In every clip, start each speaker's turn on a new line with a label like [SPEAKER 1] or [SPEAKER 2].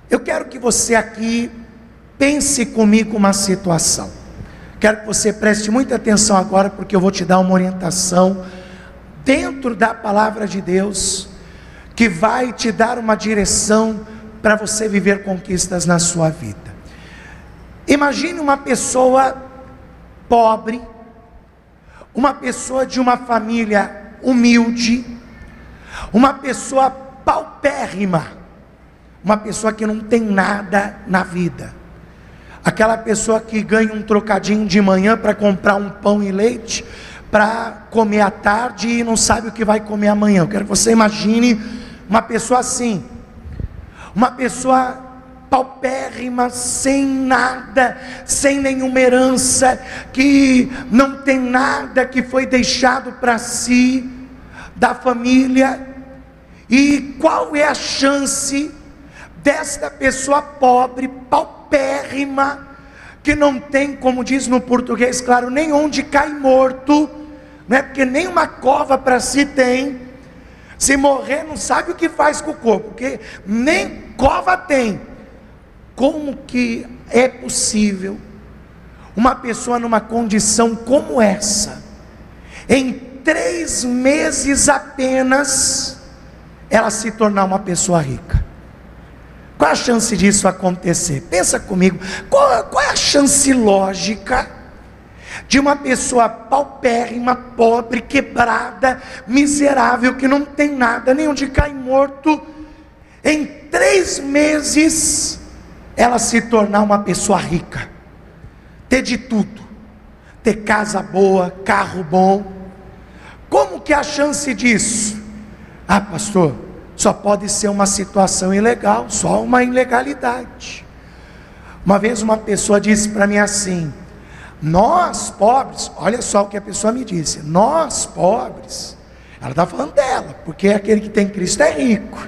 [SPEAKER 1] Eu quero que você aqui pense comigo uma situação. Quero que você preste muita atenção agora, porque eu vou te dar uma orientação dentro da palavra de Deus, que vai te dar uma direção para você viver conquistas na sua vida. Imagine uma pessoa pobre, uma pessoa de uma família humilde, uma pessoa paupérrima, uma pessoa que não tem nada na vida, aquela pessoa que ganha um trocadinho de manhã para comprar um pão e leite, para comer à tarde e não sabe o que vai comer amanhã. Eu quero que você imagine uma pessoa assim, uma pessoa paupérrima, sem nada, sem nenhuma herança, que não tem nada que foi deixado para si, da família. E qual é a chance desta pessoa pobre, paupérrima, que não tem, como diz no português, claro, nem onde cai morto, não é? Porque nem uma cova para si tem, se morrer não sabe o que faz com o corpo, porque nem cova tem. Como que é possível uma pessoa numa condição como essa, em 3 meses apenas, ela se tornar uma pessoa rica? Qual a chance disso acontecer? Pensa comigo, qual é a chance lógica de uma pessoa paupérrima, pobre, quebrada, miserável, que não tem nada, nem onde cai morto, em 3 meses, ela se tornar uma pessoa rica, ter de tudo, ter casa boa, carro bom? Como que é a chance disso? Ah, pastor, só pode ser uma situação ilegal, só uma ilegalidade. Uma vez uma pessoa disse para mim assim: nós pobres, olha só o que a pessoa me disse, nós pobres, ela está falando dela, porque aquele que tem Cristo é rico.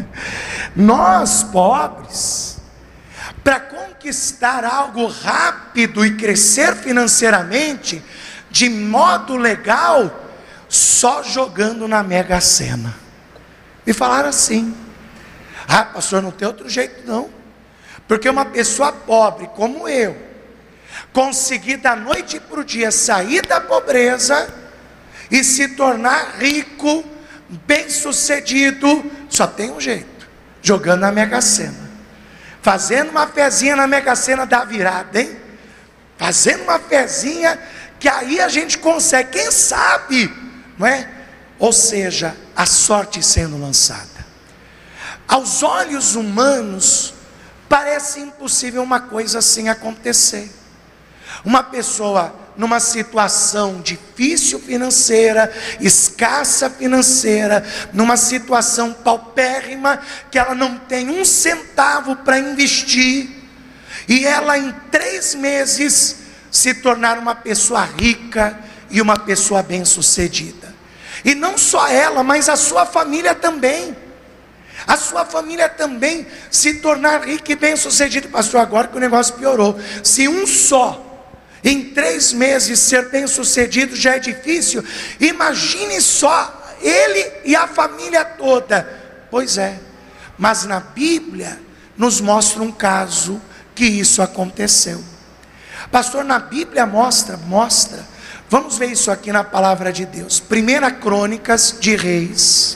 [SPEAKER 1] Nós pobres, para conquistar algo rápido e crescer financeiramente, de modo legal, só jogando na Mega Sena. Me falaram assim: ah, pastor, não tem outro jeito não, porque uma pessoa pobre como eu, conseguir da noite para o dia sair da pobreza e se tornar rico, bem sucedido, só tem um jeito: jogando na Mega Sena, fazendo uma fezinha na Mega Sena da virada, hein? Fazendo uma fezinha, que aí a gente consegue, quem sabe, não é? Ou seja, a sorte sendo lançada. Aos olhos humanos, parece impossível uma coisa assim acontecer. Uma pessoa numa situação difícil financeira, escassa financeira, numa situação paupérrima, que ela não tem um centavo para investir, e ela em 3 meses se tornar uma pessoa rica e uma pessoa bem-sucedida. E não só ela, mas a sua família também. A sua família também se tornar rica e bem-sucedida. Pastor, agora que o negócio piorou. Se um só, em 3 meses, ser bem-sucedido já é difícil, imagine só ele e a família toda. Pois é, mas na Bíblia nos mostra um caso que isso aconteceu. Pastor, na Bíblia mostra. Vamos ver isso aqui na palavra de Deus. 1 Crônicas de Reis,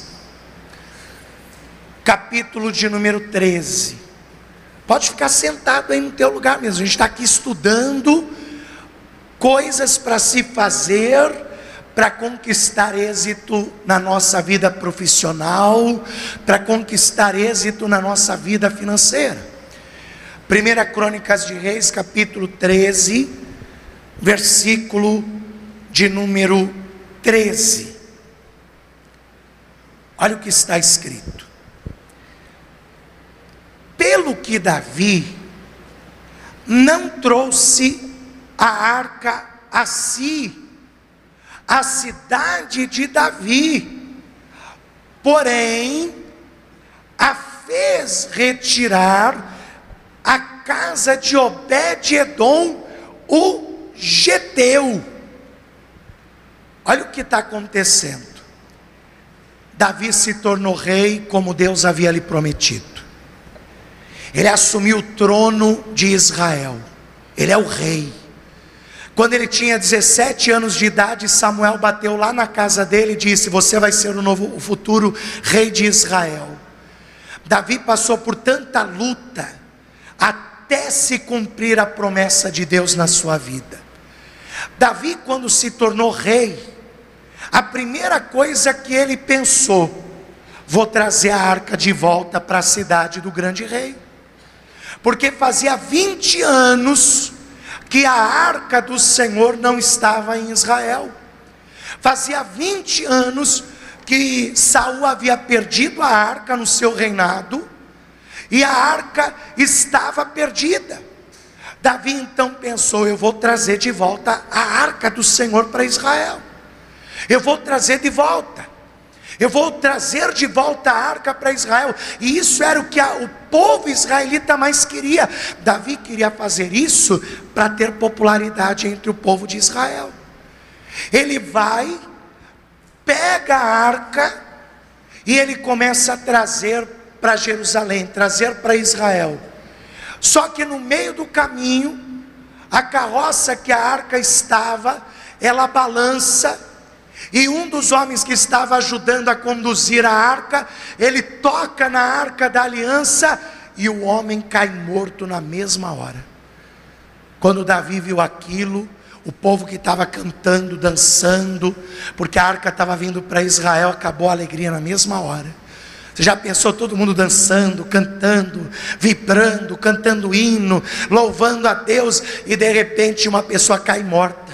[SPEAKER 1] capítulo de número 13. Pode ficar sentado aí no teu lugar mesmo. A gente está aqui estudando coisas para se fazer, para conquistar êxito na nossa vida profissional, para conquistar êxito na nossa vida financeira. 1 Crônicas de Reis, capítulo 13, versículo de número 13. Olha o que está escrito: pelo que Davi não trouxe a arca a si, a cidade de Davi, porém a fez retirar a casa de Obed-edom, o geteu. Olha o que está acontecendo. Davi se tornou rei como Deus havia lhe prometido. Ele assumiu o trono de Israel. Ele é o rei. Quando ele tinha 17 anos de idade, Samuel bateu lá na casa dele e disse: você vai ser o futuro rei de Israel. Davi passou por tanta luta até se cumprir a promessa de Deus na sua vida. Davi, quando se tornou rei, a primeira coisa que ele pensou: vou trazer a arca de volta para a cidade do grande rei. Porque fazia 20 anos que a arca do Senhor não estava em Israel. Fazia 20 anos que Saul havia perdido a arca no seu reinado, e a arca estava perdida. Davi então pensou: eu vou trazer de volta a arca do Senhor para Israel. Eu vou trazer de volta. Eu vou trazer de volta a arca para Israel. E isso era o que o povo israelita mais queria. Davi queria fazer isso para ter popularidade entre o povo de Israel. Ele vai, pega a arca e ele começa a trazer para Jerusalém, trazer para Israel. Só que no meio do caminho, a carroça que a arca estava, ela balança. E um dos homens que estava ajudando a conduzir a arca, ele toca na arca da aliança, e o homem cai morto na mesma hora. Quando Davi viu aquilo, o povo que estava cantando, dançando, porque a arca estava vindo para Israel, acabou a alegria na mesma hora. Você já pensou todo mundo dançando, cantando, vibrando, cantando hino, louvando a Deus, e de repente uma pessoa cai morta?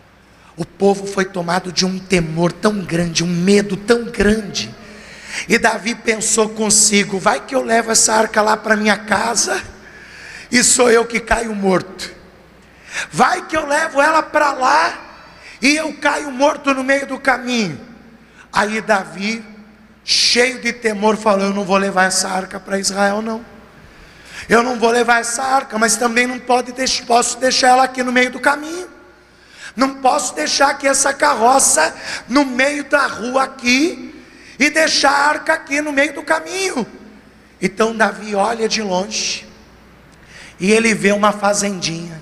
[SPEAKER 1] O povo foi tomado de um temor tão grande, um medo tão grande. E Davi pensou consigo: vai que eu levo essa arca lá para minha casa, e sou eu que caio morto. Vai que eu levo ela para lá, e eu caio morto no meio do caminho. Aí Davi, cheio de temor, falou: eu não vou levar essa arca para Israel não. Eu não vou levar essa arca, mas também não posso deixar ela aqui no meio do caminho. Não posso deixar aqui essa carroça no meio da rua aqui, e deixar a arca aqui no meio do caminho. Então Davi olha de longe, e ele vê uma fazendinha.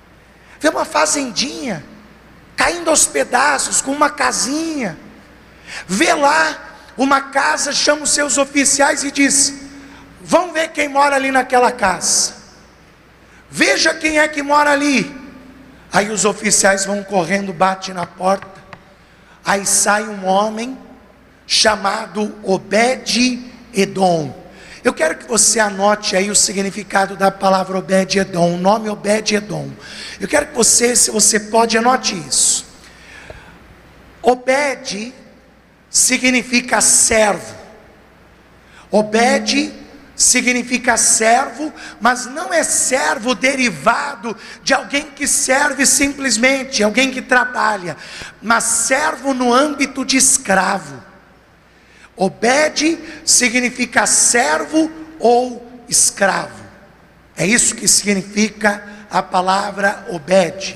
[SPEAKER 1] Vê uma fazendinha, caindo aos pedaços, com uma casinha. Vê lá uma casa, chama os seus oficiais e diz: vão ver quem mora ali naquela casa. Veja quem é que mora ali. Aí os oficiais vão correndo, batem na porta. Aí sai um homem chamado Obed-Edom. Eu quero que você anote aí o significado da palavra Obed-Edom, o nome Obed-Edom. Eu quero que você, se você pode, anote isso. Obed significa servo. Obed significa servo, mas não é servo derivado de alguém que serve simplesmente, alguém que trabalha, mas servo no âmbito de escravo. Obed significa servo ou escravo. É isso que significa a palavra Obed.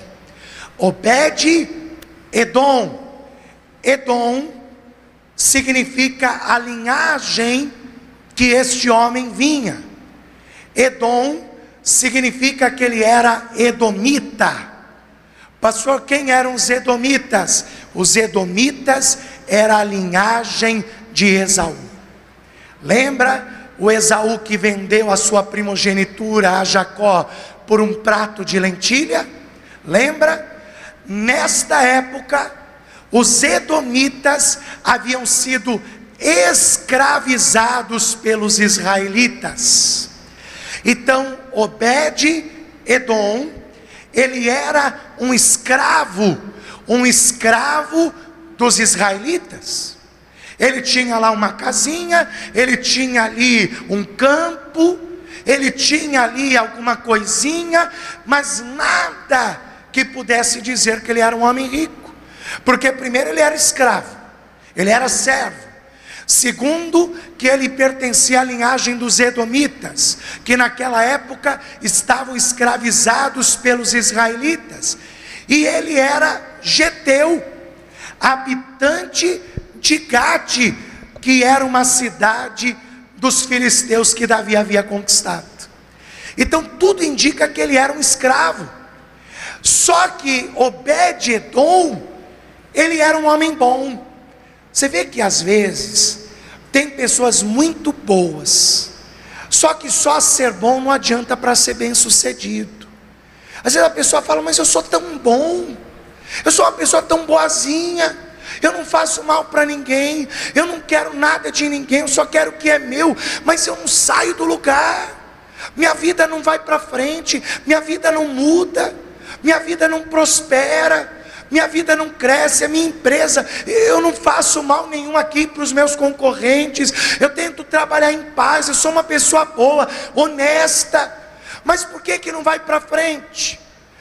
[SPEAKER 1] Obed-Edom. Edom significa a linhagem que este homem vinha. Edom significa que ele era edomita. Pastor, quem eram os edomitas? Os edomitas era a linhagem de Esaú. Lembra o Esaú que vendeu a sua primogenitura a Jacó por um prato de lentilha? Lembra? Nesta época, os edomitas haviam sido escravizados pelos israelitas. Então Obed-Edom, ele era um escravo dos israelitas. Ele tinha lá uma casinha, ele tinha ali um campo, ele tinha ali alguma coisinha, mas nada que pudesse dizer que ele era um homem rico. Porque primeiro ele era escravo, ele era servo. Segundo, que ele pertencia à linhagem dos edomitas, que naquela época estavam escravizados pelos israelitas. E ele era geteu, habitante de Gate, que era uma cidade dos filisteus que Davi havia conquistado. Então tudo indica que ele era um escravo. Só que Obed-edom, ele era um homem bom. Você vê que às vezes tem pessoas muito boas, só que só ser bom não adianta para ser bem sucedido. Às vezes a pessoa fala, mas eu sou tão bom, eu sou uma pessoa tão boazinha, eu não faço mal para ninguém, eu não quero nada de ninguém, eu só quero o que é meu, mas eu não saio do lugar, minha vida não vai para frente, minha vida não muda, minha vida não prospera, minha vida não cresce, a minha empresa, eu não faço mal nenhum aqui para os meus concorrentes, eu tento trabalhar em paz, eu sou uma pessoa boa, honesta, mas por que não vai para frente?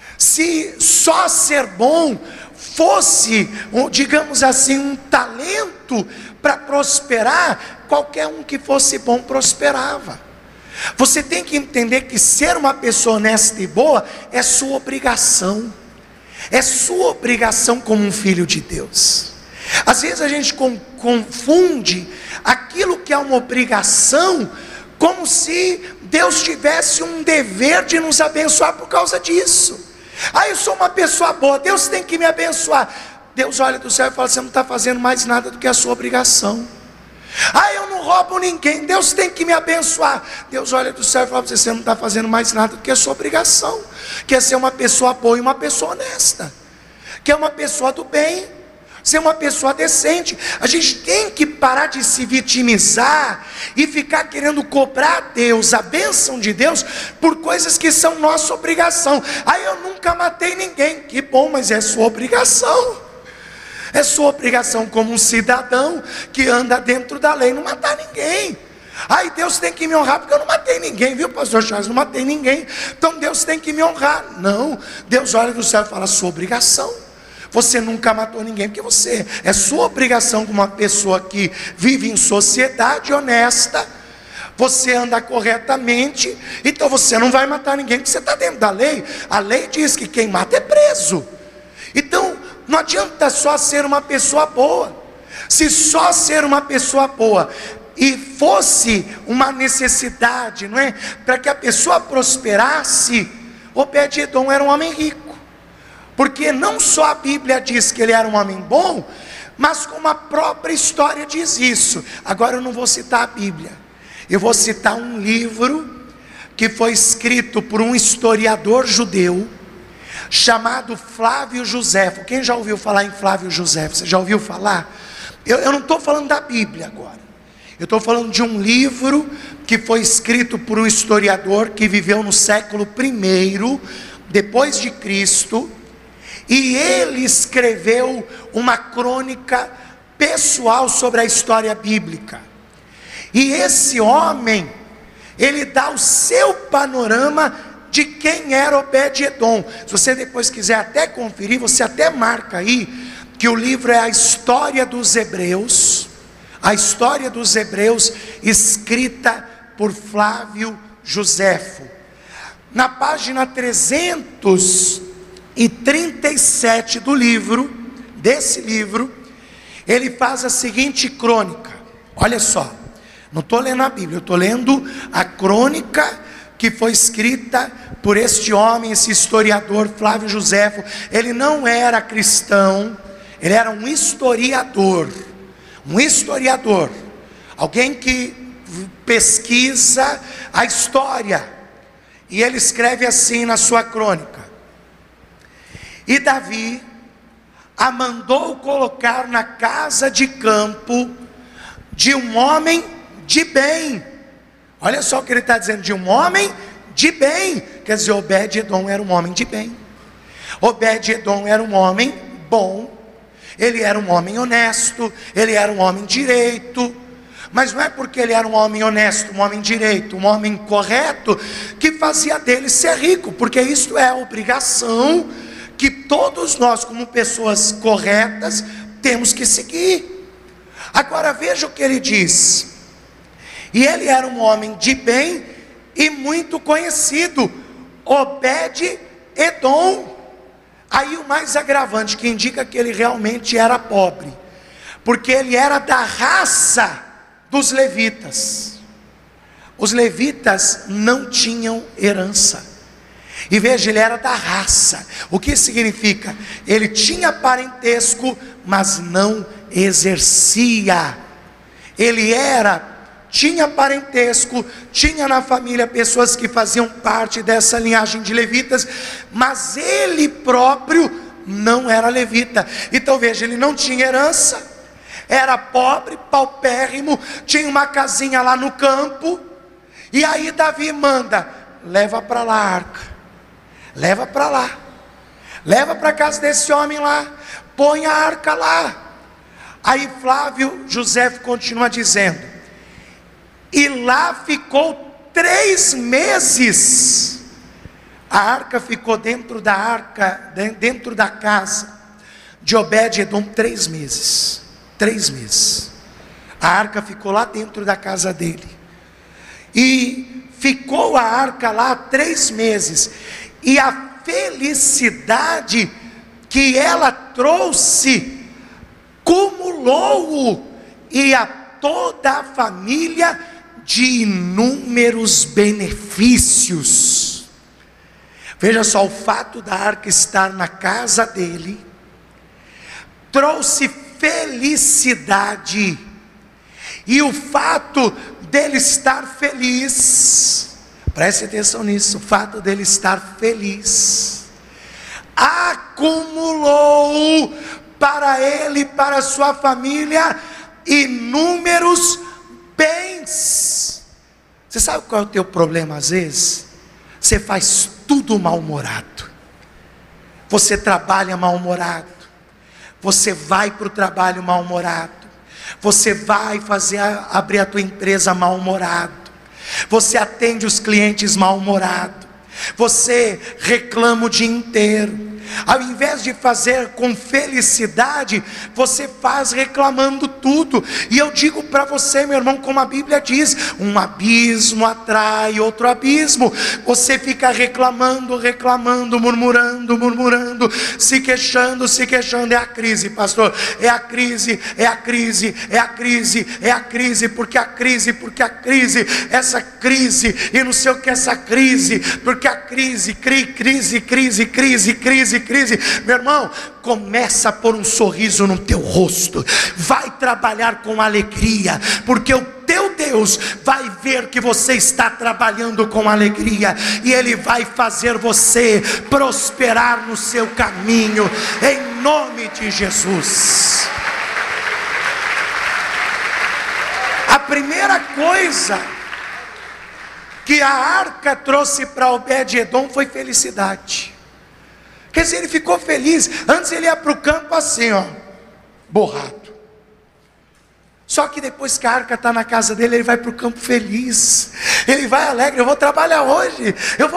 [SPEAKER 1] Se só ser bom fosse, digamos assim, um talento para prosperar, qualquer um que fosse bom prosperava. Você tem que entender que ser uma pessoa honesta e boa é sua obrigação. É sua obrigação como um filho de Deus. Às vezes a gente confunde aquilo que é uma obrigação, como se Deus tivesse um dever de nos abençoar por causa disso. Eu sou uma pessoa boa, Deus tem que me abençoar. Deus olha do céu e fala, você não está fazendo mais nada do que a sua obrigação. Eu não roubo ninguém, Deus tem que me abençoar. Deus olha do céu e fala, você não está fazendo mais nada do que a sua obrigação, que é ser uma pessoa boa e uma pessoa honesta, que é uma pessoa do bem, ser uma pessoa decente. A gente tem que parar de se vitimizar e ficar querendo cobrar a Deus, a bênção de Deus, por coisas que são nossa obrigação. Eu nunca matei ninguém, que bom, mas é sua obrigação. É sua obrigação como um cidadão que anda dentro da lei, não matar ninguém. Deus tem que me honrar porque eu não matei ninguém, viu, pastor Charles? Não matei ninguém, então Deus tem que me honrar. Não, Deus olha do céu e fala, sua obrigação. Você nunca matou ninguém, porque é sua obrigação como uma pessoa que vive em sociedade honesta. Você anda corretamente, então você não vai matar ninguém, porque você está dentro da lei. A lei diz que quem mata é preso. Então não adianta só ser uma pessoa boa. Se só ser uma pessoa boa e fosse uma necessidade, não é, para que a pessoa prosperasse, Obed-edom era um homem rico, porque não só a Bíblia diz que ele era um homem bom, mas como a própria história diz isso. Agora eu não vou citar a Bíblia, eu vou citar um livro que foi escrito por um historiador judeu chamado Flávio Josefo. Quem já ouviu falar em Flávio Josefo? Você já ouviu falar? Eu não estou falando da Bíblia agora, eu estou falando de um livro que foi escrito por um historiador que viveu no século I depois de Cristo, e ele escreveu uma crônica pessoal sobre a história bíblica. E esse homem, ele dá o seu panorama de quem era Obed-edom. Se você depois quiser até conferir, você até marca aí, que o livro é a história dos Hebreus, escrita por Flávio Josefo. Na página 337 desse livro, ele faz a seguinte crônica. Olha só, não estou lendo a Bíblia, eu estou lendo a crônica que foi escrita por este homem, esse historiador Flávio Josefo. Ele não era cristão, ele era um historiador, alguém que pesquisa a história, e ele escreve assim na sua crônica: e Davi a mandou colocar na casa de campo de um homem de bem. Olha só o que ele está dizendo, de um homem de bem. Quer dizer, Obed-edom era um homem de bem. Obed-edom era um homem bom, ele era um homem honesto, ele era um homem direito. Mas não é porque ele era um homem honesto, um homem direito, um homem correto, que fazia dele ser rico, porque isso é a obrigação que todos nós, como pessoas corretas, temos que seguir. Agora veja o que ele diz: e ele era um homem de bem e muito conhecido, Obed-edom. Aí o mais agravante, que indica que ele realmente era pobre, porque ele era da raça dos levitas. Os levitas não tinham herança. E veja, ele era da raça. O que significa? Ele tinha parentesco, mas não exercia. Ele tinha parentesco, tinha na família pessoas que faziam parte dessa linhagem de levitas, mas ele próprio não era levita. Então veja, ele não tinha herança, era pobre, paupérrimo, tinha uma casinha lá no campo. E aí Davi manda: leva para lá a arca. Leva para lá, leva para casa desse homem lá, põe a arca lá. Aí Flávio José continua dizendo: e lá ficou 3 meses. A arca ficou dentro da casa de Obed-edom 3 meses. 3 meses. A arca ficou lá dentro da casa dele. E ficou a arca lá 3 meses. E a felicidade que ela trouxe cumulou-o e a toda a família de inúmeros benefícios. Veja só, o fato da arca estar na casa dele trouxe felicidade, e o fato dele estar feliz, preste atenção nisso, o fato dele estar feliz acumulou para ele e para a sua família inúmeros bens. Você sabe qual é o teu problema às vezes? Você faz tudo mal-humorado, você trabalha mal-humorado, você vai para o trabalho mal-humorado, você vai abrir a tua empresa mal-humorado, você atende os clientes mal-humorado, você reclama o dia inteiro. Ao invés de fazer com felicidade, você faz reclamando tudo. E eu digo para você, meu irmão, como a Bíblia diz, um abismo atrai outro abismo. Você fica reclamando, murmurando, se queixando. É a crise, pastor, é a crise, porque a crise, essa crise, e não sei o que é essa crise, porque a crise, meu irmão, começa a pôr um sorriso no teu rosto, vai trabalhar com alegria, porque o teu Deus vai ver que você está trabalhando com alegria, e Ele vai fazer você prosperar no seu caminho, em nome de Jesus. A primeira coisa que a arca trouxe para Obed-edom foi felicidade. Quer dizer, ele ficou feliz. Antes ele ia para o campo assim, borrado. Só que depois que a arca está na casa dele, ele vai para o campo feliz. Ele vai alegre: eu vou trabalhar hoje.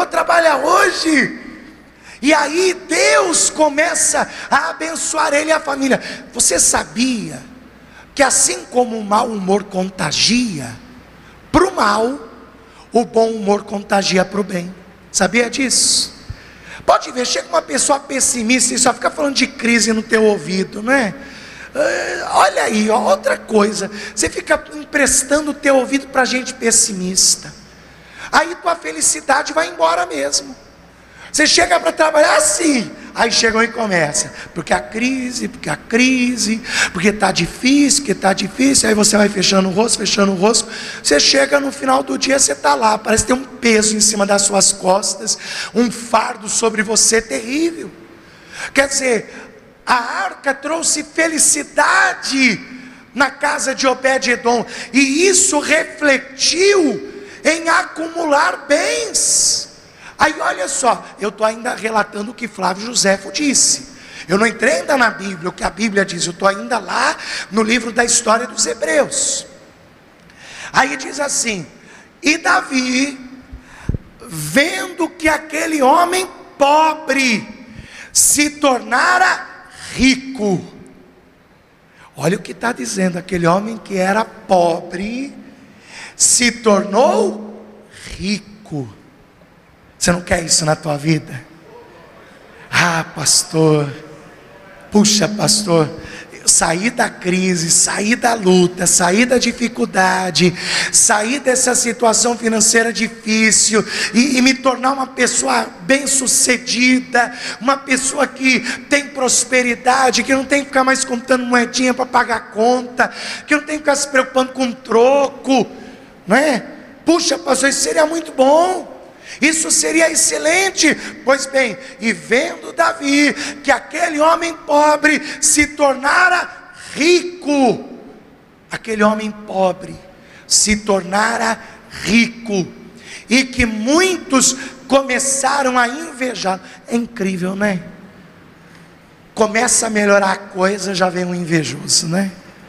[SPEAKER 1] E aí Deus começa a abençoar ele e a família. Você sabia que assim como o mau humor contagia para o mal, o bom humor contagia para o bem? Sabia disso? Pode ver, chega uma pessoa pessimista e só fica falando de crise no teu ouvido, não é? Olha aí, outra coisa, você fica emprestando o teu ouvido para gente pessimista, aí tua felicidade vai embora mesmo. Você chega para trabalhar assim, aí chegam e começa, porque a crise, porque está difícil, aí você vai fechando o rosto, você chega no final do dia, você está lá, parece ter um peso em cima das suas costas, um fardo sobre você terrível. Quer dizer, a arca trouxe felicidade na casa de Obed-edom, e isso refletiu em acumular bens. Aí olha só, eu estou ainda relatando o que Flávio Josefo disse. Eu não entrei ainda na Bíblia, o que a Bíblia diz. Eu estou ainda lá no livro da história dos Hebreus. Aí diz assim: e Davi, vendo que aquele homem pobre se tornara rico. Olha o que está dizendo: aquele homem que era pobre se tornou rico. Você não quer isso na tua vida? Ah, pastor, puxa, pastor, sair da crise, sair da luta, sair da dificuldade, sair dessa situação financeira difícil e me tornar uma pessoa bem-sucedida, uma pessoa que tem prosperidade, que não tem que ficar mais contando moedinha para pagar conta, que não tem que ficar se preocupando com troco, não é? Puxa, pastor, isso seria muito bom. Isso seria excelente. Pois bem, e vendo Davi que aquele homem pobre se tornara rico, aquele homem pobre se tornara rico, e que muitos começaram a invejar. É incrível, né? Começa a melhorar a coisa, já vem um invejoso, né?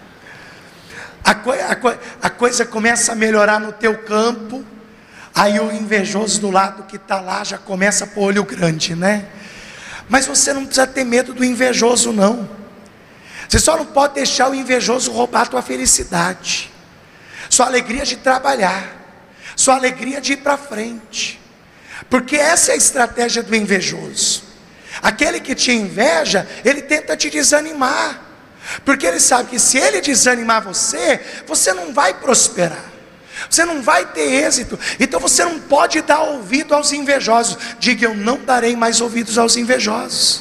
[SPEAKER 1] A coisa começa a melhorar no teu campo, aí o invejoso do lado que está lá já começa a pôr olho grande, né? Mas você não precisa ter medo do invejoso, não. Você só não pode deixar o invejoso roubar a tua felicidade, sua alegria de trabalhar, sua alegria de ir para frente, porque essa é a estratégia do invejoso. Aquele que te inveja, ele tenta te desanimar, porque ele sabe que se ele desanimar você, você não vai prosperar, você não vai ter êxito. Então você não pode dar ouvido aos invejosos. Diga: eu não darei mais ouvidos aos invejosos.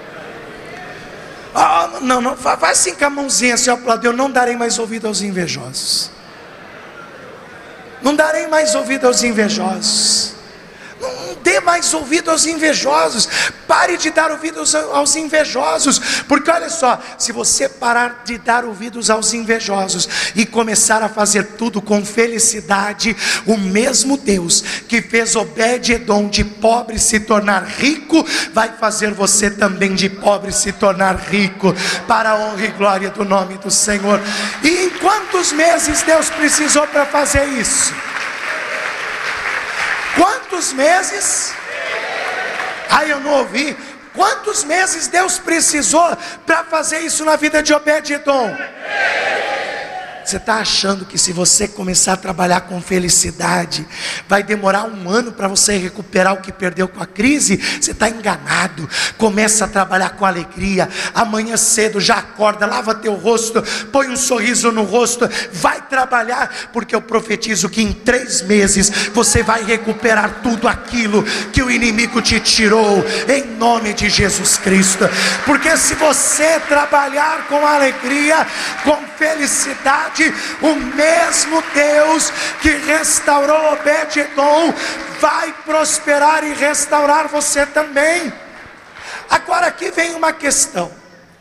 [SPEAKER 1] Não, faz assim com a mãozinha assim, aplaudir. Eu não darei mais ouvido aos invejosos. Não darei mais ouvido aos invejosos. Não dê mais ouvido aos invejosos. Pare de dar ouvidos aos invejosos. Porque olha só, se você parar de dar ouvidos aos invejosos e começar a fazer tudo com felicidade, o mesmo Deus que fez Obed-edom de pobre se tornar rico, vai fazer você também de pobre se tornar rico, para a honra e glória do nome do Senhor. E em quantos meses Deus precisou para fazer isso? Quantos meses? Eu não ouvi. Quantos meses Deus precisou para fazer isso na vida de Obed-edom? Você está achando que se você começar a trabalhar com felicidade, vai demorar 1 ano para você recuperar o que perdeu com a crise? Você está enganado. Começa a trabalhar com alegria. Amanhã cedo já acorda, lava teu rosto, põe um sorriso no rosto, vai trabalhar, porque eu profetizo que em 3 meses você vai recuperar tudo aquilo que o inimigo te tirou, em nome de Jesus Cristo. Porque se você trabalhar com alegria, com felicidade, o mesmo Deus que restaurou Obed-edom vai prosperar e restaurar você também. Agora aqui vem uma questão: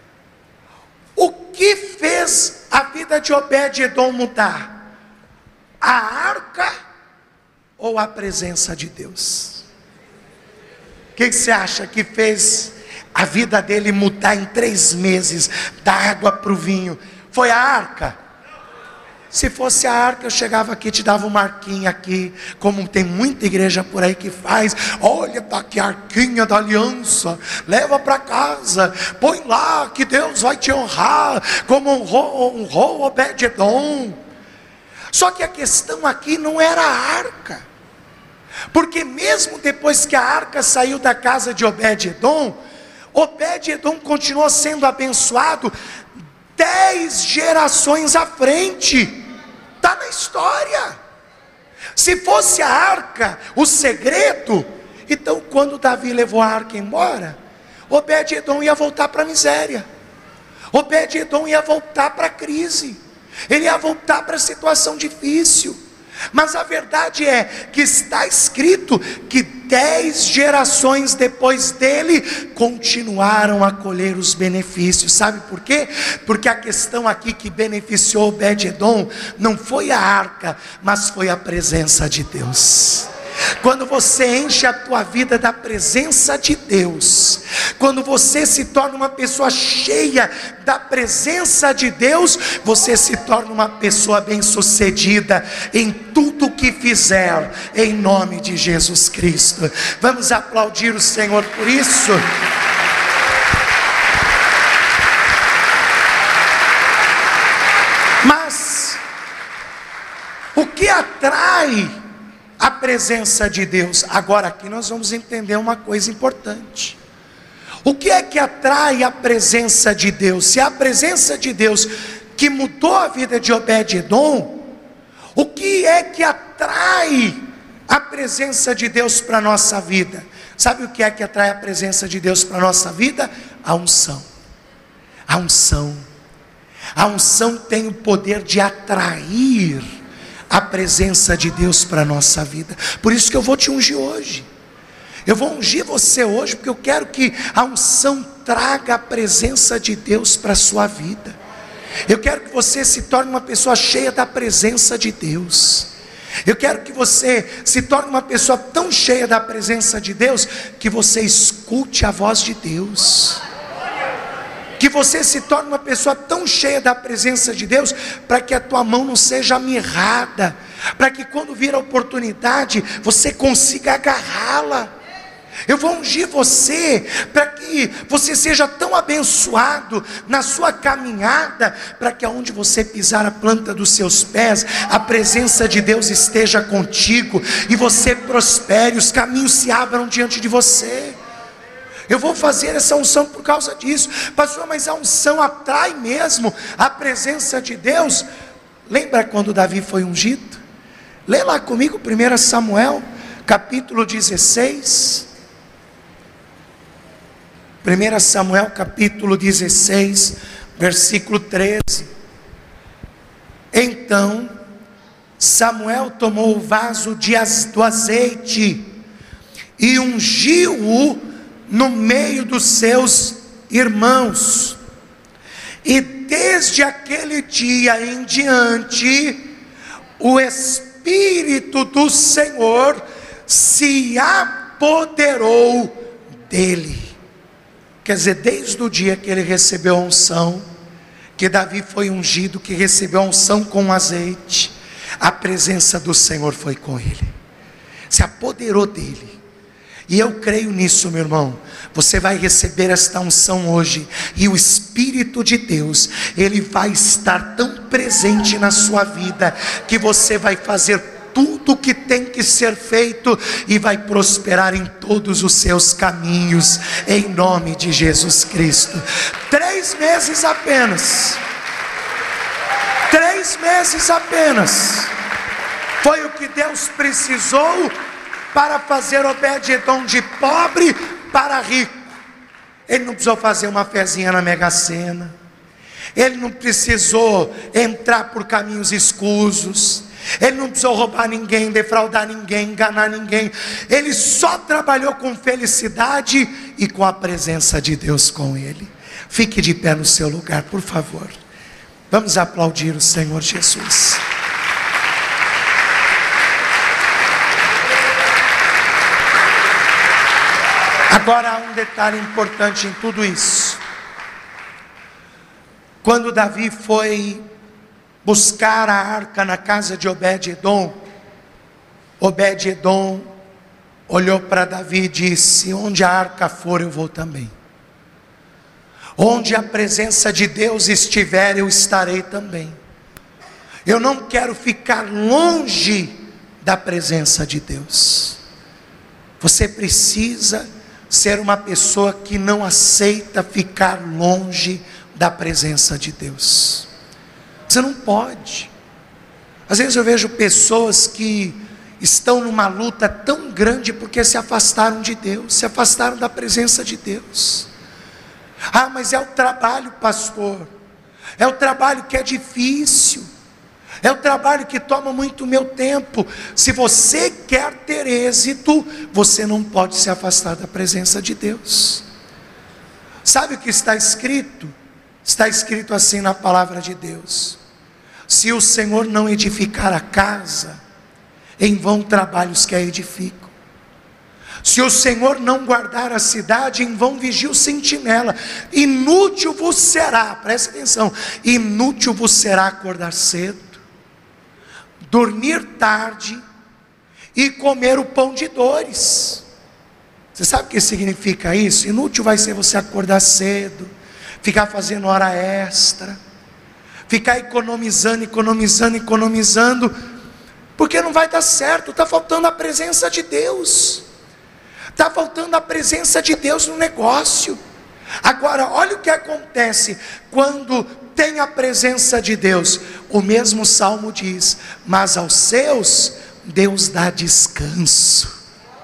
[SPEAKER 1] o que fez a vida de Obed-edom mudar? A arca ou a presença de Deus? O que você acha que fez a vida dele mudar em 3 meses, da água para o vinho? Foi a arca? Se fosse a arca, eu chegava aqui, te dava uma arquinha aqui, como tem muita igreja por aí que faz. Olha, está aqui a arquinha da aliança, leva para casa, põe lá que Deus vai te honrar, como honrou Obed-edom. Só que a questão aqui não era a arca, porque mesmo depois que a arca saiu da casa de Obed-edom, Obed-edom continuou sendo abençoado 10 gerações à frente. Está na história. Se fosse a arca o segredo, então quando Davi levou a arca embora, Obed-edom ia voltar para a miséria, Obed-edom ia voltar para a crise, ele ia voltar para a situação difícil. Mas a verdade é que está escrito que 10 gerações depois dele continuaram a colher os benefícios. Sabe por quê? Porque a questão aqui que beneficiou Obed-edom não foi a arca, mas foi a presença de Deus. Quando você enche a tua vida da presença de Deus, quando você se torna uma pessoa cheia da presença de Deus, você se torna uma pessoa bem-sucedida em tudo que fizer, em nome de Jesus Cristo. Vamos aplaudir o Senhor por isso. Mas o que atrai a presença de Deus? Agora aqui nós vamos entender uma coisa importante. O que é que atrai a presença de Deus? Se é a presença de Deus que mudou a vida de Obed-edom, o que é que atrai a presença de Deus para a nossa vida? Sabe o que é que atrai a presença de Deus para a nossa vida? A unção. A unção. A unção tem o poder de atrair a presença de Deus para a nossa vida. Por isso que eu vou te ungir hoje. Eu vou ungir você hoje, porque eu quero que a unção traga a presença de Deus para a sua vida. Eu quero que você se torne uma pessoa cheia da presença de Deus. Eu quero que você se torne uma pessoa tão cheia da presença de Deus, que você escute a voz de Deus. Que você se torne uma pessoa tão cheia da presença de Deus, para que a tua mão não seja mirrada, para que quando vir a oportunidade, você consiga agarrá-la. Eu vou ungir você, para que você seja tão abençoado na sua caminhada, para que aonde você pisar a planta dos seus pés, a presença de Deus esteja contigo, e você prospere, os caminhos se abram diante de você. Eu vou fazer essa unção por causa disso. Pastor, mas a unção atrai mesmo a presença de Deus? Lembra quando Davi foi ungido? Lê lá comigo 1 Samuel, capítulo 16. 1 Samuel, capítulo 16, versículo 13. Então Samuel tomou o vaso do azeite e ungiu-o no meio dos seus irmãos, e desde aquele dia em diante, o Espírito do Senhor se apoderou dele. Quer dizer, desde o dia que ele recebeu a unção, que Davi foi ungido, que recebeu a unção com azeite, a presença do Senhor foi com ele, se apoderou dele. E eu creio nisso, meu irmão. Você vai receber esta unção hoje, e o Espírito de Deus, ele vai estar tão presente na sua vida, que você vai fazer tudo o que tem que ser feito, e vai prosperar em todos os seus caminhos, em nome de Jesus Cristo. 3 meses apenas, 3 meses apenas, foi o que Deus precisou para fazer Obed-edom de pobre para rico. Ele não precisou fazer uma fezinha na Mega Sena, ele não precisou entrar por caminhos escusos, ele não precisou roubar ninguém, defraudar ninguém, enganar ninguém. Ele só trabalhou com felicidade e com a presença de Deus com ele. Fique de pé no seu lugar, por favor. Vamos aplaudir o Senhor Jesus. Agora há um detalhe importante em tudo isso. Quando Davi foi buscar a arca na casa de Obed-edom, Obed-edom olhou para Davi e disse: onde a arca for, eu vou também. Onde a presença de Deus estiver, eu estarei também. Eu não quero ficar longe da presença de Deus. Você precisa ser uma pessoa que não aceita ficar longe da presença de Deus. Você não pode. Às vezes eu vejo pessoas que estão numa luta tão grande porque se afastaram de Deus, se afastaram da presença de Deus. Ah, mas é o trabalho, pastor, é o trabalho que é difícil, é o trabalho que toma muito meu tempo. Se você quer ter êxito, você não pode se afastar da presença de Deus. Sabe o que está escrito? Está escrito assim na palavra de Deus: se o Senhor não edificar a casa, em vão trabalham os que a edificam. Se o Senhor não guardar a cidade, em vão vigia o sentinela. Inútil vos será, presta atenção, inútil vos será acordar cedo, dormir tarde e comer o pão de dores. Você sabe o que significa isso? Inútil vai ser você acordar cedo, ficar fazendo hora extra, ficar economizando, porque não vai dar certo. Está faltando a presença de Deus, está faltando a presença de Deus no negócio. Agora, olha o que acontece quando tem a presença de Deus. O mesmo Salmo diz: mas aos seus Deus dá descanso.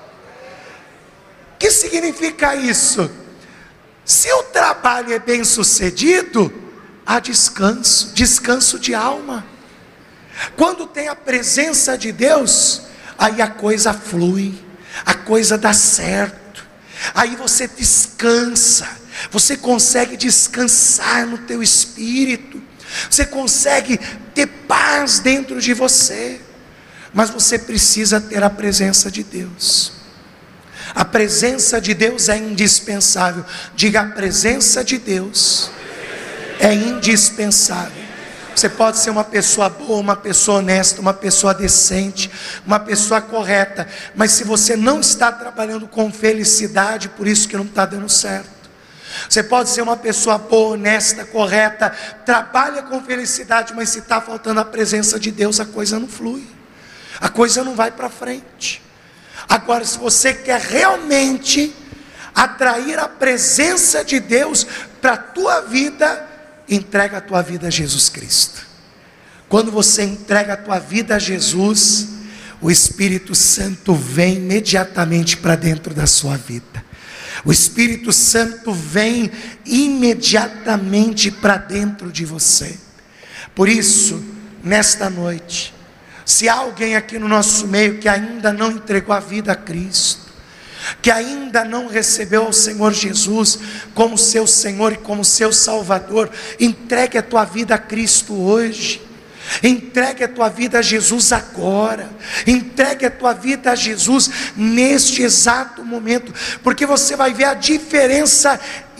[SPEAKER 1] O que significa isso? Se o trabalho é bem sucedido, há descanso, descanso de alma. Quando tem a presença de Deus, aí a coisa flui, a coisa dá certo, aí você descansa, você consegue descansar no teu espírito, você consegue ter paz dentro de você, mas você precisa ter a presença de Deus. A presença de Deus é indispensável. Diga: a presença de Deus é indispensável. Você pode ser uma pessoa boa, uma pessoa honesta, uma pessoa decente, uma pessoa correta, mas se você não está trabalhando com felicidade, por isso que não está dando certo. Você pode ser uma pessoa boa, honesta, correta, trabalha com felicidade, mas se está faltando a presença de Deus, a coisa não flui, a coisa não vai para frente. Agora, se você quer realmente atrair a presença de Deus para a tua vida, entrega a tua vida a Jesus Cristo. Quando você entrega a tua vida a Jesus, o Espírito Santo vem imediatamente para dentro da sua vida. O Espírito Santo vem imediatamente para dentro de você. Por isso, nesta noite, se há alguém aqui no nosso meio que ainda não entregou a vida a Cristo, que ainda não recebeu o Senhor Jesus como seu Senhor e como seu Salvador, entregue a tua vida a Cristo hoje. Entregue a tua vida a Jesus agora. Entregue a tua vida a Jesus neste exato momento, porque você vai ver a diferença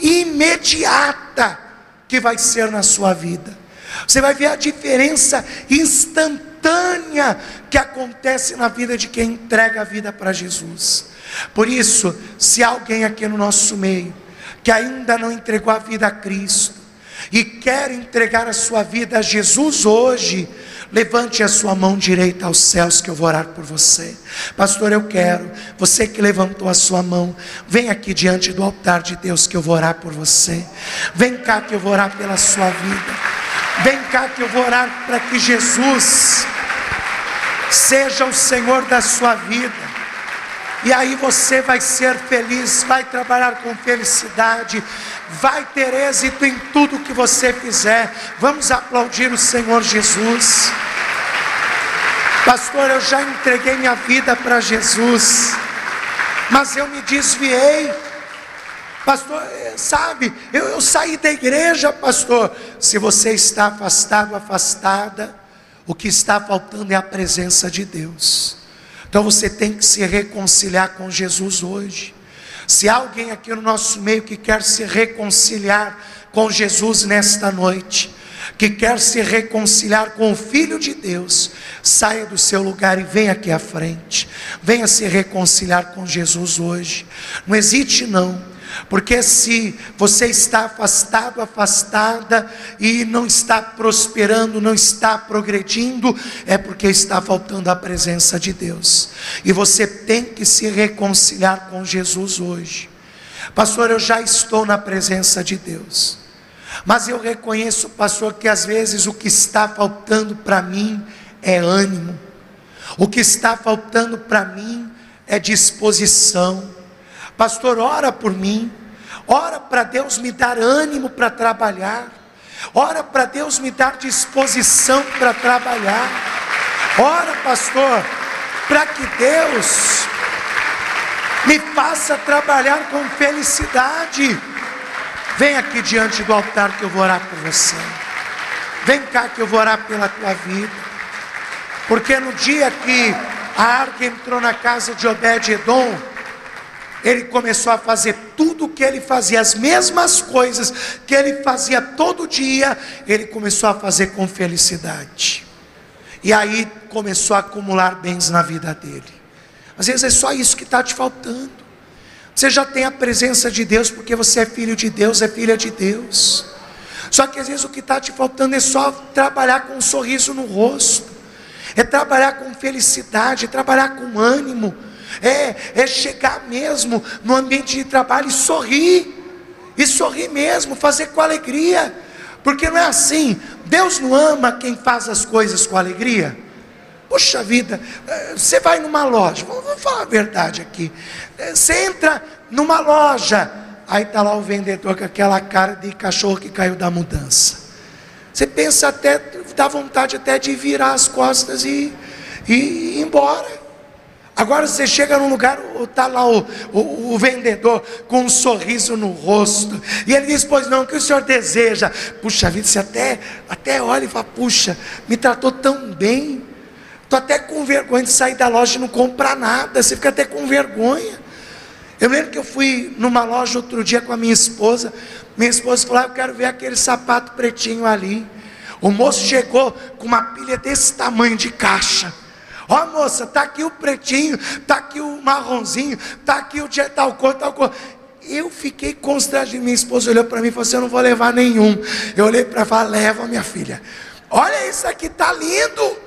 [SPEAKER 1] imediata que vai ser na sua vida. Você vai ver a diferença instantânea que acontece na vida de quem entrega a vida para Jesus. Por isso, se há alguém aqui no nosso meio que ainda não entregou a vida a Cristo e quer entregar a sua vida a Jesus hoje, levante a sua mão direita aos céus que eu vou orar por você. Pastor, eu quero. Você que levantou a sua mão, vem aqui diante do altar de Deus que eu vou orar por você. Vem cá que eu vou orar pela sua vida. Vem cá que eu vou orar para que Jesus seja o Senhor da sua vida. E aí você vai ser feliz, vai trabalhar com felicidade, vai ter êxito em tudo que você fizer. Vamos aplaudir o Senhor Jesus. Pastor, eu já entreguei minha vida para Jesus, mas eu me desviei. Pastor, sabe, eu saí da igreja, pastor. Se você está afastado, afastada, o que está faltando é a presença de Deus. Então você tem que se reconciliar com Jesus hoje. Se há alguém aqui no nosso meio que quer se reconciliar com Jesus nesta noite, que quer se reconciliar com o Filho de Deus, saia do seu lugar e venha aqui à frente. Venha se reconciliar com Jesus hoje. Não hesite não. Porque se você está afastado, afastada e não está prosperando, não está progredindo, é porque está faltando a presença de Deus. E você tem que se reconciliar com Jesus hoje. Pastor, eu já estou na presença de Deus, mas eu reconheço, pastor, que às vezes o que está faltando para mim é ânimo. O que está faltando para mim é disposição. Pastor, ora por mim, ora para Deus me dar ânimo para trabalhar, ora para Deus me dar disposição para trabalhar, ora, pastor, para que Deus me faça trabalhar com felicidade. Vem aqui diante do altar que eu vou orar por você. Vem cá que eu vou orar pela tua vida, porque no dia que a arca entrou na casa de Obed-edom, ele começou a fazer tudo o que ele fazia, as mesmas coisas que ele fazia todo dia, ele começou a fazer com felicidade. E aí começou a acumular bens na vida dele. Às vezes é só isso que está te faltando. Você já tem a presença de Deus, porque você é filho de Deus, é filha de Deus. Só que às vezes o que está te faltando é só trabalhar com um sorriso no rosto, é trabalhar com felicidade, é trabalhar com ânimo, é chegar mesmo no ambiente de trabalho e sorrir, e sorrir mesmo, fazer com alegria, porque não é assim. Deus não ama quem faz as coisas com alegria. Poxa vida, você vai numa loja, vamos falar a verdade aqui, você entra numa loja, aí está lá o vendedor com aquela cara de cachorro que caiu da mudança. Você pensa até, dá vontade até de virar as costas e ir embora. Agora você chega num lugar, está lá o vendedor com um sorriso no rosto, e ele diz: pois não, o que o senhor deseja? Puxa vida, você até olha e fala: puxa, me tratou tão bem, estou até com vergonha de sair da loja e não comprar nada. Você fica até com vergonha. Eu lembro que eu fui numa loja outro dia com a minha esposa falou: eu quero ver aquele sapato pretinho ali. O moço chegou com uma pilha desse tamanho de caixa. Ó, moça, está aqui o pretinho, está aqui o marronzinho, está aqui o de tal cor, tal cor. Eu fiquei constrangido. Minha esposa olhou para mim e falou assim: eu não vou levar nenhum. Eu olhei para ela e falei: leva, minha filha. Olha, esse aqui está lindo,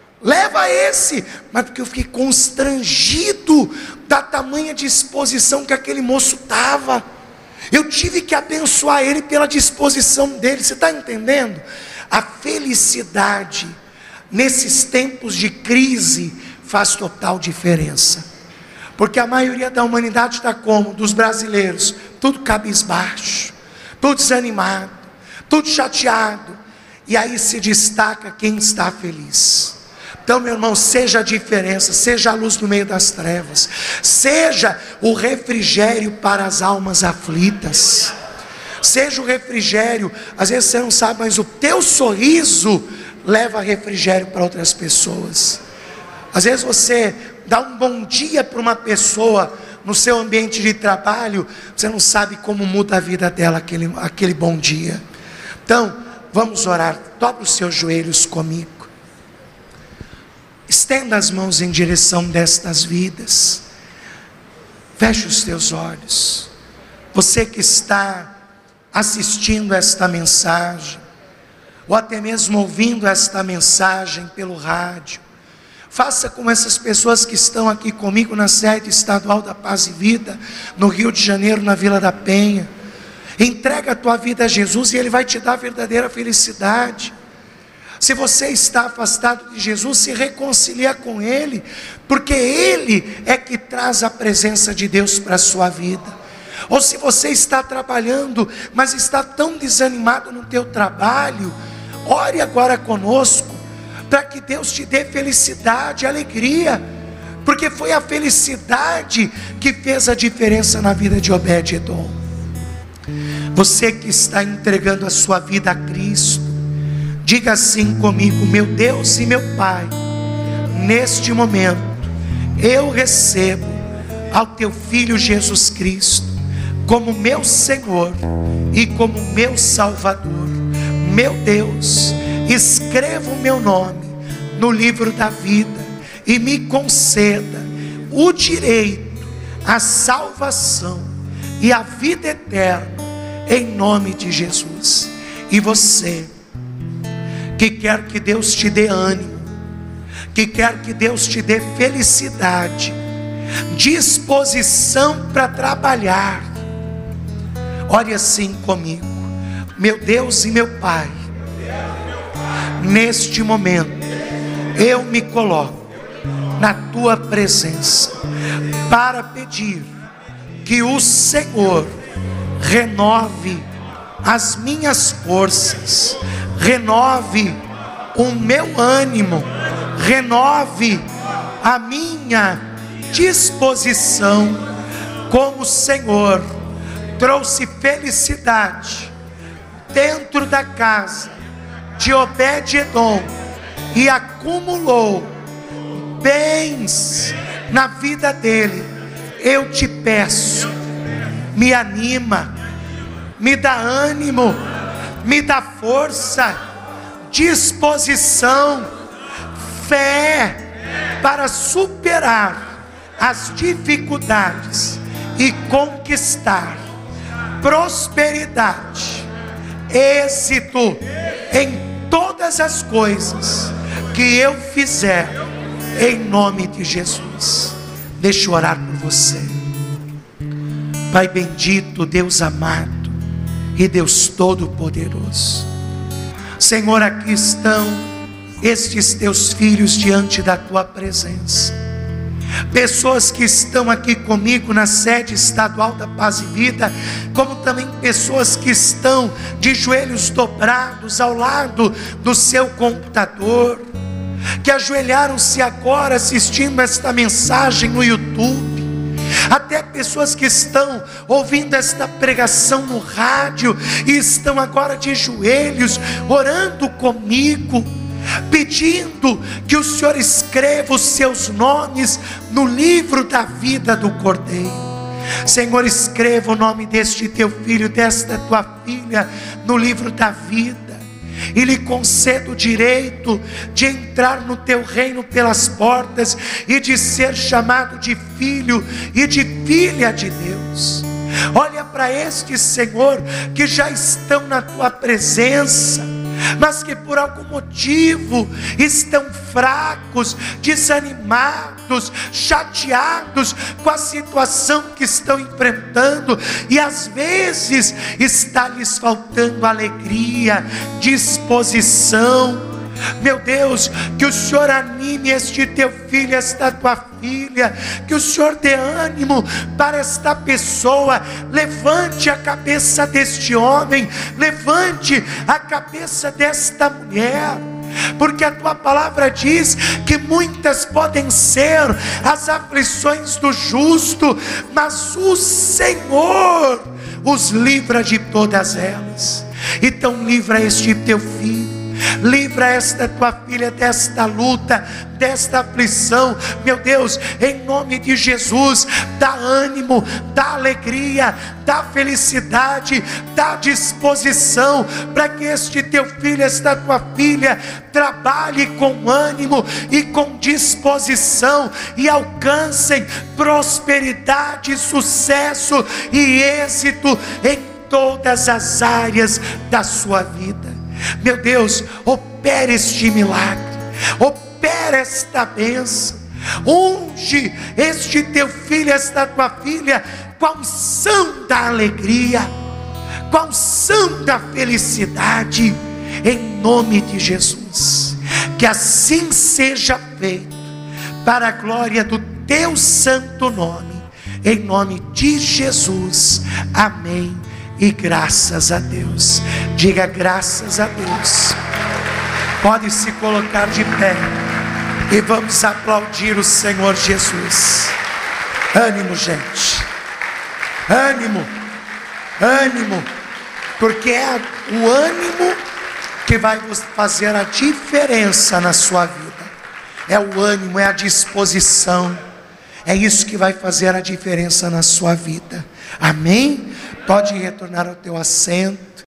[SPEAKER 1] leva esse. Mas porque eu fiquei constrangido da tamanha disposição que aquele moço estava. Eu tive que abençoar ele pela disposição dele. Você está entendendo? A felicidade nesses tempos de crise faz total diferença, porque a maioria da humanidade está como? Dos brasileiros, tudo cabisbaixo, tudo desanimado, tudo chateado, e aí se destaca quem está feliz. Então, meu irmão, seja a diferença, seja a luz no meio das trevas, seja o refrigério para as almas aflitas, seja o refrigério. Às vezes você não sabe, mas o teu sorriso leva refrigério para outras pessoas. Às vezes você dá um bom dia para uma pessoa no seu ambiente de trabalho, você não sabe como muda a vida dela aquele bom dia. Então, vamos orar. Dobre os seus joelhos comigo. Estenda as mãos em direção destas vidas. Feche os teus olhos. Você que está assistindo esta mensagem, ou até mesmo ouvindo esta mensagem pelo rádio, faça como essas pessoas que estão aqui comigo na sede estadual da Paz e Vida, no Rio de Janeiro, na Vila da Penha. Entrega a tua vida a Jesus e Ele vai te dar a verdadeira felicidade. Se você está afastado de Jesus, se reconcilia com Ele, porque Ele é que traz a presença de Deus para a sua vida. Ou se você está trabalhando, mas está tão desanimado no teu trabalho, ore agora conosco, para que Deus te dê felicidade, alegria, porque foi a felicidade que fez a diferença na vida de Obed-edom. Você que está entregando a sua vida a Cristo, diga assim comigo: meu Deus e meu Pai, neste momento, eu recebo ao Teu Filho Jesus Cristo, como meu Senhor e como meu Salvador. Meu Deus, escreva o meu nome no livro da vida e me conceda o direito à salvação e à vida eterna, em nome de Jesus. E você que quer que Deus te dê ânimo, que quer que Deus te dê felicidade, disposição para trabalhar, ore assim comigo: meu Deus e meu Pai, neste momento eu me coloco na Tua presença para pedir que o Senhor renove as minhas forças, renove o meu ânimo, renove a minha disposição, como o Senhor trouxe felicidade dentro da casa de Obed-edom e acumulou bens na vida dele. Eu te peço, me anima, me dá ânimo, me dá força, disposição, fé para superar as dificuldades e conquistar prosperidade, êxito em todas as coisas que eu fizer, em nome de Jesus. Deixa eu orar por você. Pai bendito, Deus amado, e Deus Todo-Poderoso. Senhor, aqui estão estes teus filhos diante da tua presença. Pessoas que estão aqui comigo na sede estadual da Paz e Vida, como também pessoas que estão de joelhos dobrados ao lado do seu computador, que ajoelharam-se agora assistindo esta mensagem no YouTube, até pessoas que estão ouvindo esta pregação no rádio e estão agora de joelhos orando comigo, pedindo que o Senhor escreva os seus nomes no livro da vida do Cordeiro. Senhor, escreva o nome deste teu filho, desta tua filha no livro da vida, e lhe conceda o direito de entrar no teu reino pelas portas e de ser chamado de filho e de filha de Deus. Olha para estes, Senhor, que já estão na tua presença, mas que por algum motivo estão fracos, desanimados, chateados com a situação que estão enfrentando, e às vezes está lhes faltando alegria, disposição. Meu Deus, que o Senhor anime este teu filho, esta tua filha, que o Senhor dê ânimo para esta pessoa. Levante a cabeça deste homem, levante a cabeça desta mulher, porque a tua palavra diz que muitas podem ser as aflições do justo, mas o Senhor os livra de todas elas. Então livra este teu filho, livra esta tua filha desta luta, desta aflição. Meu Deus, em nome de Jesus, dá ânimo, dá alegria, dá felicidade, dá disposição, para que este teu filho, esta tua filha, trabalhe com ânimo e com disposição, e alcancem prosperidade, sucesso e êxito em todas as áreas da sua vida. Meu Deus, opera este milagre, opera esta bênção, unge este teu filho, esta tua filha, com a unção da alegria, com a unção da felicidade, em nome de Jesus. Que assim seja feito, para a glória do teu santo nome, em nome de Jesus. Amém. E graças a Deus. Diga graças a Deus. Pode se colocar de pé e vamos aplaudir o Senhor Jesus. Ânimo, gente. Ânimo. Ânimo. Porque é o ânimo que vai fazer a diferença na sua vida. É o ânimo, é a disposição. É isso que vai fazer a diferença na sua vida. Amém? Pode retornar ao teu assento.